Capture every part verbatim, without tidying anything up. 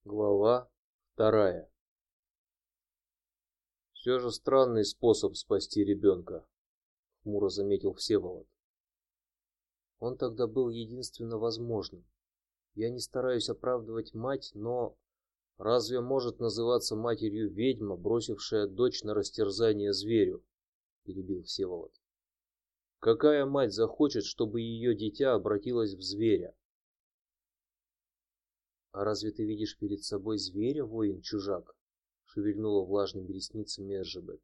Глава вторая. Все же странный способ спасти ребенка, хмуро заметил Всеволод. Он тогда был единственно возможным. Я не стараюсь оправдывать мать, но разве может называться матерью ведьма, бросившая дочь на растерзание зверю? Перебил Всеволод. Какая мать захочет, чтобы ее дитя обратилось в зверя? А разве ты видишь перед собой зверя, воин-чужак? Шевельнула влажными ресницами Эржебет.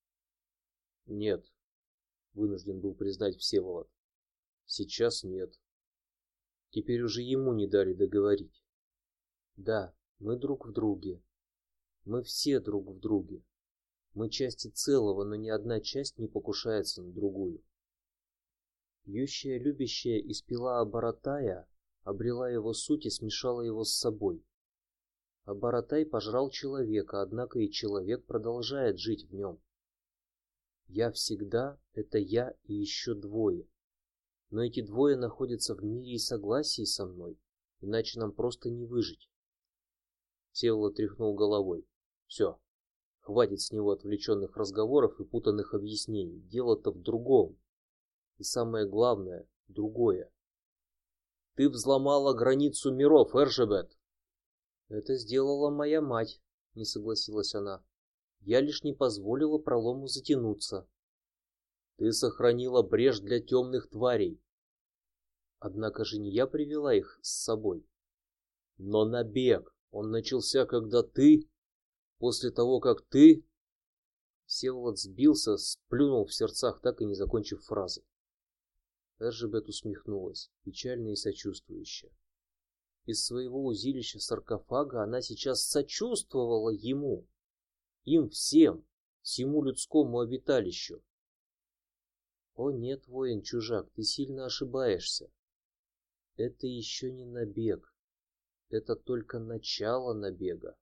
Нет, вынужден был признать Всеволод. Сейчас нет. Теперь уже ему не дали договорить. Да, мы друг в друге. Мы все друг в друге. Мы части целого, но ни одна часть не покушается на другую. Пьющая, любящая испила Абаратая, обрела его суть и смешала его с собой. Абаратай пожрал человека, однако и человек продолжает жить в нем. Я всегда — это я и еще двое. Но эти двое находятся в мире и согласии со мной, иначе нам просто не выжить. Всеволод тряхнул головой. Все, хватит с него отвлеченных разговоров и путанных объяснений. Дело-то в другом. И самое главное, другое. Ты взломала границу миров, Эржебет. Это сделала моя мать, не согласилась она. Я лишь не позволила пролому затянуться. Ты сохранила брешь для темных тварей. Однако же не я привела их с собой. Но набег, он начался, когда ты, после того, как ты... Всеволод сбился, сплюнул в сердцах, так и не закончив фразы. Эржебет усмехнулась, печально и сочувствующе. Из своего узилища саркофага она сейчас сочувствовала ему, им всем, всему людскому обиталищу. О нет, воин-чужак, ты сильно ошибаешься. Это еще не набег. Это только начало набега.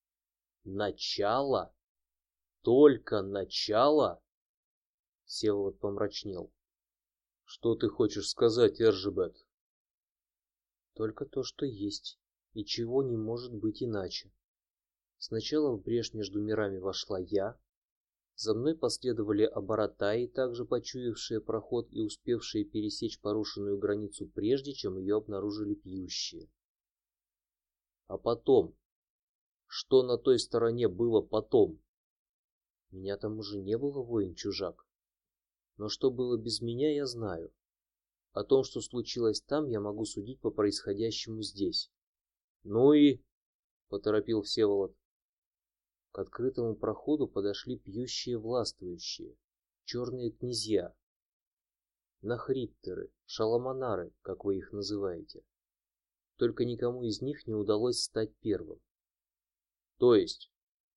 Начало? Только начало? Всеволод помрачнел. Что ты хочешь сказать, Эржебет? Только то, что есть, и чего не может быть иначе. Сначала в брешь между мирами вошла я. За мной последовали Абаратаи, также почуявшие проход и успевшие пересечь порушенную границу прежде, чем ее обнаружили пьющие. А потом, что на той стороне было потом? Меня там уже не было, воин-чужак. Но что было без меня, я знаю. О том, что случилось там, я могу судить по происходящему здесь. Ну и, поторопил Всеволод. К открытому проходу подошли пьющие властвующие, черные князья, нахриттеры, шаламанары, как вы их называете. Только никому из них не удалось стать первым. То есть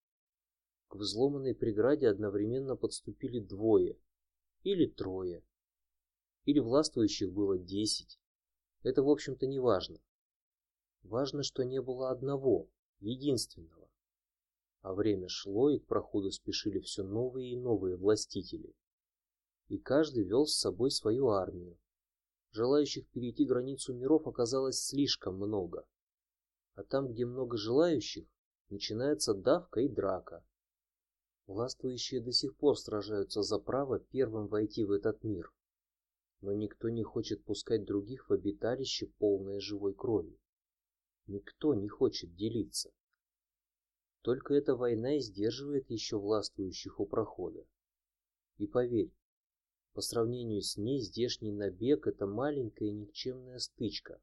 к взломанной преграде одновременно подступили двое или трое, или властвующих было десять. Это, в общем-то, не важно. Важно, что не было одного, единственного. А время шло, и к проходу спешили все новые и новые властители. И каждый вел с собой свою армию. Желающих перейти границу миров оказалось слишком много. А там, где много желающих, начинается давка и драка. Властвующие до сих пор сражаются за право первым войти в этот мир. Но никто не хочет пускать других в обиталище, полное живой крови. Никто не хочет делиться. Только эта война и сдерживает еще властвующих у прохода. И поверь, по сравнению с ней здешний набег — это маленькая никчемная стычка.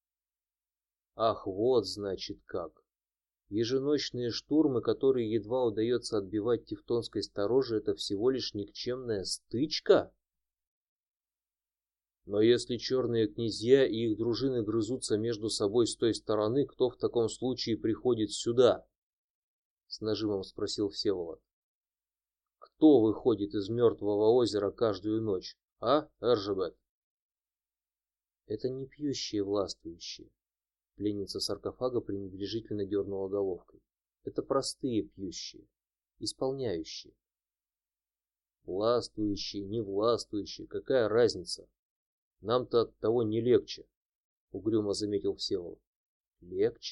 Ах, вот значит как. Еженочные штурмы, которые едва удается отбивать тевтонской стороже, это всего лишь никчемная стычка? Но если черные князья и их дружины грызутся между собой с той стороны, кто в таком случае приходит сюда? С нажимом спросил Всеволод. Кто выходит из мертвого озера каждую ночь, а, Эржебет? Это не пьющие властвующие. Пленница саркофага пренебрежительно дернула головкой. Это простые пьющие, исполняющие. Властвующие, не властвующие, какая разница? Нам-то от того не легче, угрюмо заметил Всеволод. Легче?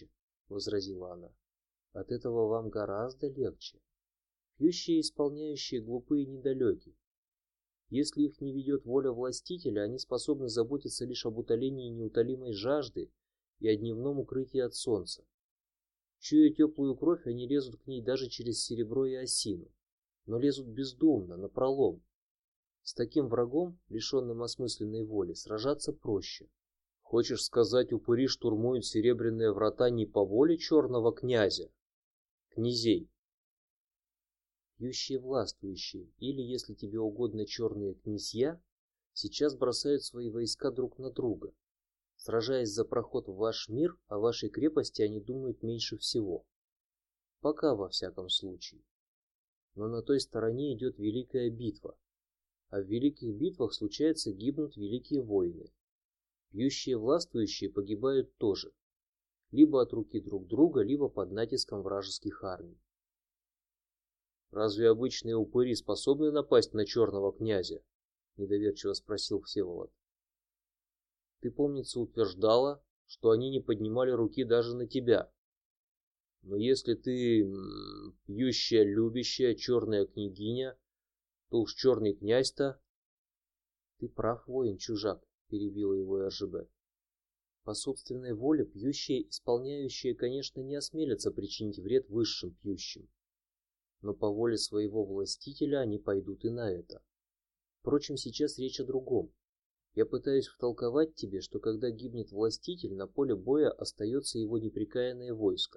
возразила она. От этого вам гораздо легче. Пьющие и исполняющие глупые и недалеки. Если их не ведет воля властителя, они способны заботиться лишь об утолении неутолимой жажды и о дневном укрытии от солнца. Чуя теплую кровь, они лезут к ней даже через серебро и осину, но лезут бездумно, напролом. С таким врагом, лишенным осмысленной воли, сражаться проще. Хочешь сказать, упыри штурмуют серебряные врата не по воле черного князя, князей? Пьющие властвующие, или, если тебе угодно, черные князья, сейчас бросают свои войска друг на друга. Сражаясь за проход в ваш мир, о вашей крепости они думают меньше всего. Пока, во всяком случае. Но на той стороне идет великая битва. А в великих битвах, случается, гибнут великие воины. Пьющие властвующие погибают тоже. Либо от руки друг друга, либо под натиском вражеских армий. Разве обычные упыри способны напасть на черного князя? Недоверчиво спросил Всеволод. Ты, помнится, утверждала, что они не поднимали руки даже на тебя. Но если ты м, пьющая, любящая черная княгиня, то уж черный князь-то... Ты прав, воин-чужак, перебила его Эржебет. По собственной воле пьющие, исполняющие, конечно, не осмелятся причинить вред высшим пьющим. Но по воле своего властителя они пойдут и на это. Впрочем, сейчас речь о другом. Я пытаюсь втолковать тебе, что когда гибнет властитель, на поле боя остается его непрекаянное войско.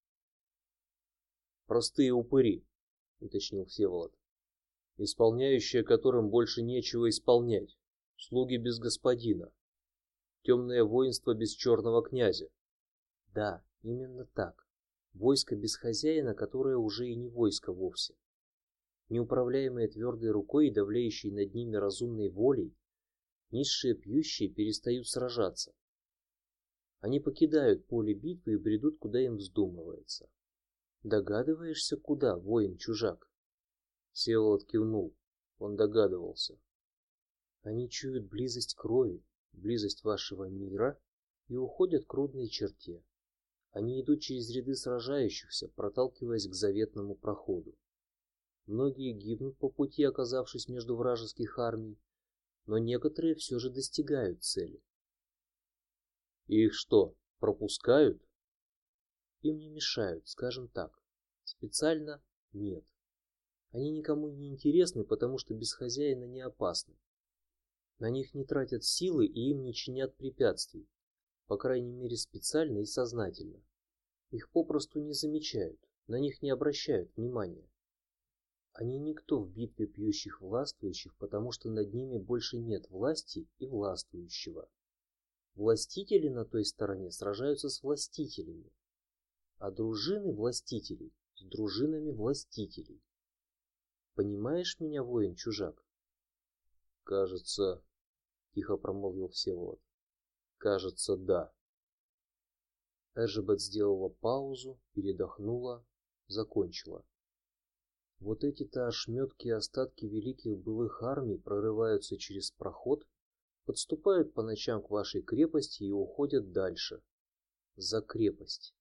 Простые упыри, уточнил Всеволод, исполняющие, которым больше нечего исполнять, слуги без господина, темное воинство без черного князя. Да, именно так. Войско без хозяина, которое уже и не войско вовсе. Неуправляемые твердой рукой и давлеющей над ними разумной волей, низшие пьющие перестают сражаться. Они покидают поле битвы и бредут, куда им вздумывается. Догадываешься, куда, воин-чужак? Всеволод кивнул. Он догадывался. Они чуют близость крови, близость вашего мира и уходят к рудной черте. Они идут через ряды сражающихся, проталкиваясь к заветному проходу. Многие гибнут по пути, оказавшись между вражеских армий, но некоторые все же достигают цели. И их что, пропускают? Им не мешают, скажем так. Специально нет. Они никому не интересны, потому что без хозяина не опасны. На них не тратят силы и им не чинят препятствий. По крайней мере, специально и сознательно. Их попросту не замечают, на них не обращают внимания. Они никто в битве пьющих властвующих, потому что над ними больше нет власти и властвующего. Властители на той стороне сражаются с властителями, а дружины властителей с дружинами властителей. Понимаешь меня, воин-чужак? Кажется, тихо промолвил Всеволод. Кажется, да. Эржебет сделала паузу, передохнула, закончила. Вот эти-то ошметки и остатки великих былых армий прорываются через проход, подступают по ночам к вашей крепости и уходят дальше, за крепость.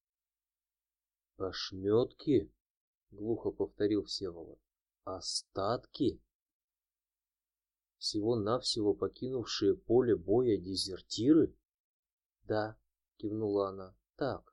Ошметки? Глухо повторил Всеволод. Остатки? Всего-навсего покинувшие поле боя дезертиры? Да, кивнула она. Так.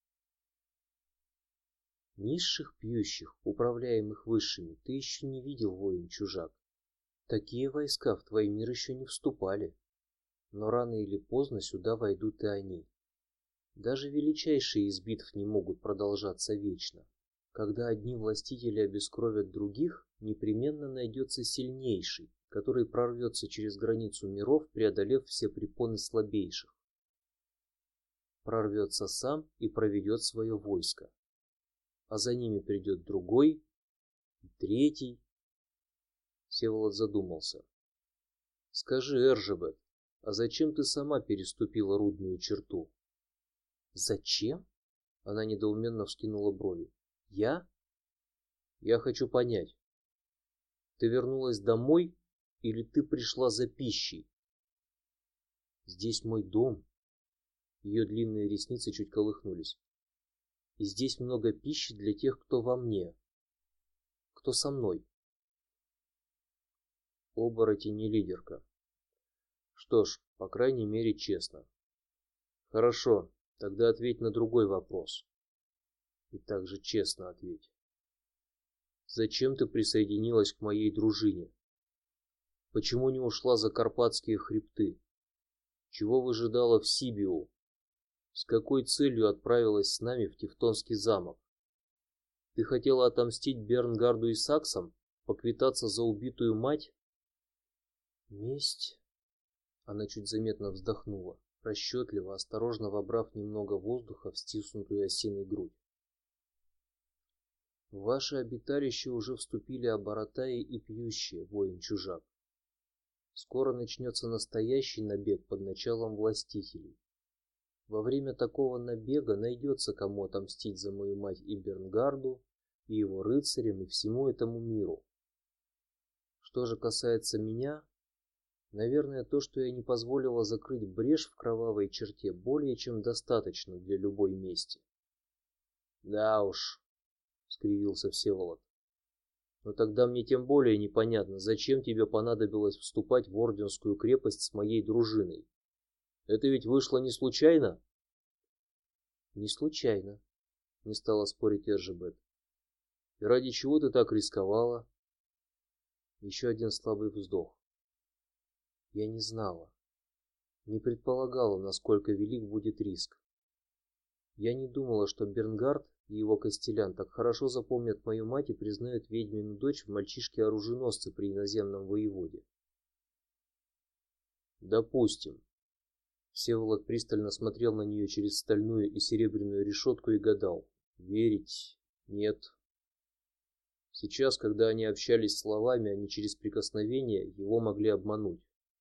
Низших пьющих, управляемых высшими, ты еще не видел, воин-чужак. Такие войска в твой мир еще не вступали. Но рано или поздно сюда войдут и они. Даже величайшие из битв не могут продолжаться вечно. Когда одни властители обескровят других, непременно найдется сильнейший, который прорвется через границу миров, преодолев все препоны слабейших. Прорвется сам и проведет свое войско. А за ними придет другой, третий. Всеволод задумался. Скажи, Эржебет, а зачем ты сама переступила рудную черту? Зачем? Она недоуменно вскинула брови. Я? Я хочу понять. Ты вернулась домой или ты пришла за пищей? Здесь мой дом. Ее длинные ресницы чуть колыхнулись. И здесь много пищи для тех, кто во мне, кто со мной. Оборотень не лидерка. Что ж, по крайней мере, честно. Хорошо, тогда ответь на другой вопрос. И также честно ответь. Зачем ты присоединилась к моей дружине? Почему не ушла за Карпатские хребты? Чего выжидала в Сибиу? С какой целью отправилась с нами в Тевтонский замок? Ты хотела отомстить Бернгарду и саксам, поквитаться за убитую мать? Месть? Она чуть заметно вздохнула, расчетливо, осторожно вобрав немного воздуха в стиснутую осиной грудь. В ваше обиталище уже вступили оборотаи и пьющие, воин-чужак. Скоро начнется настоящий набег под началом властителей. Во время такого набега найдется кому отомстить за мою мать и Бернгарду, и его рыцарям, и всему этому миру. Что же касается меня, наверное, то, что я не позволила закрыть брешь в кровавой черте, более чем достаточно для любой мести. Да уж, скривился Всеволод. Но тогда мне тем более непонятно, зачем тебе понадобилось вступать в Орденскую крепость с моей дружиной. Это ведь вышло не случайно? Не случайно, не стала спорить Эржебет. И ради чего ты так рисковала? Еще один слабый вздох. Я не знала, не предполагала, насколько велик будет риск. Я не думала, что Бернгард и его костелян так хорошо запомнят мою мать и признают ведьмину дочь в мальчишке-оруженосце при иноземном воеводе. Допустим. Всеволод пристально смотрел на нее через стальную и серебряную решетку и гадал: верить? Нет. Сейчас, когда они общались словами, а не через прикосновения, его могли обмануть.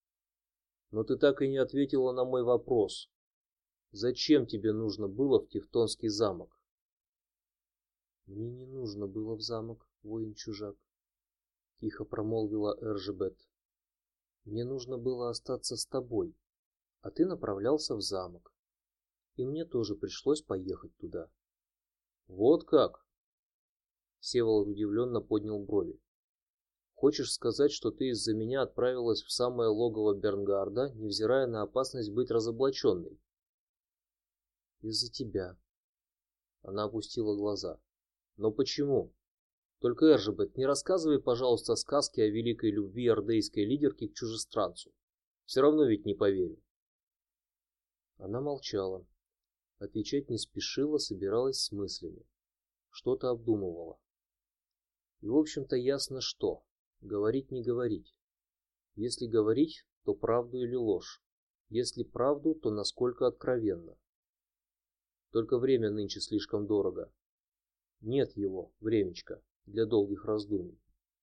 Но ты так и не ответила на мой вопрос. Зачем тебе нужно было в Тевтонский замок? Мне не нужно было в замок, воин-чужак, тихо промолвила Эржебет. Мне нужно было остаться с тобой, а ты направлялся в замок, и мне тоже пришлось поехать туда. Вот как? Всеволод удивленно поднял брови. Хочешь сказать, что ты из-за меня отправилась в самое логово Бернгарда, невзирая на опасность быть разоблаченной? Из-за тебя. Она опустила глаза. Но почему? Только, Эржебет, не рассказывай, пожалуйста, сказки о великой любви ордейской лидерки к чужестранцу. Все равно ведь не поверю. Она молчала, отвечать не спешила, собиралась с мыслями, что-то обдумывала. И в общем-то ясно, что говорить не говорить. Если говорить, то правду или ложь. Если правду, то насколько откровенно. Только время нынче слишком дорого. Нет его, времечка, для долгих раздумий.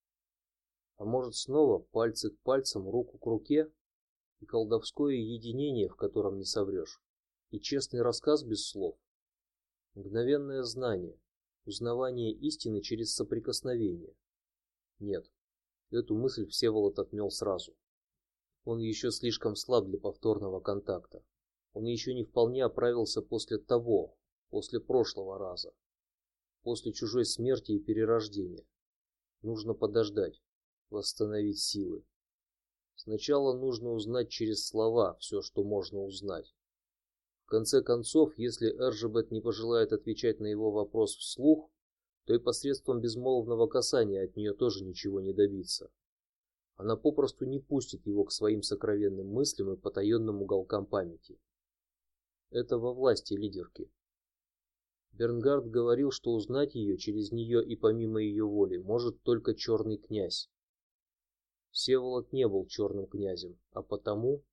А может, снова пальцы к пальцам, руку к руке, и колдовское единение, в котором не соврешь, и честный рассказ без слов, мгновенное знание, узнавание истины через соприкосновение. Нет, эту мысль Всеволод отмел сразу. Он еще слишком слаб для повторного контакта. Он еще не вполне оправился после того, после прошлого раза, после чужой смерти и перерождения. Нужно подождать, восстановить силы. Сначала нужно узнать через слова все, что можно узнать. В конце концов, если Эржебет не пожелает отвечать на его вопрос вслух, то и посредством безмолвного касания от нее тоже ничего не добиться. Она попросту не пустит его к своим сокровенным мыслям и потаенным уголкам памяти. Это во власти лидерки. Бернгард говорил, что узнать ее через нее и помимо ее воли может только черный князь. Всеволод не был черным князем, а потому...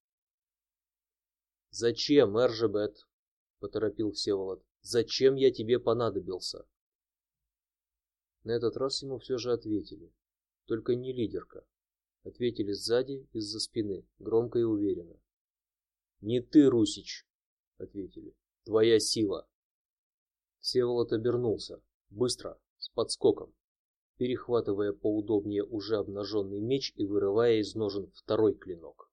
Зачем, Эржебет? Поторопил Всеволод. Зачем я тебе понадобился? На этот раз ему все же ответили, только не лидерка. Ответили сзади, из-за спины, громко и уверенно. Не ты, Русич, ответили. Твоя сила. Всеволод обернулся, быстро, с подскоком, перехватывая поудобнее уже обнаженный меч и вырывая из ножен второй клинок.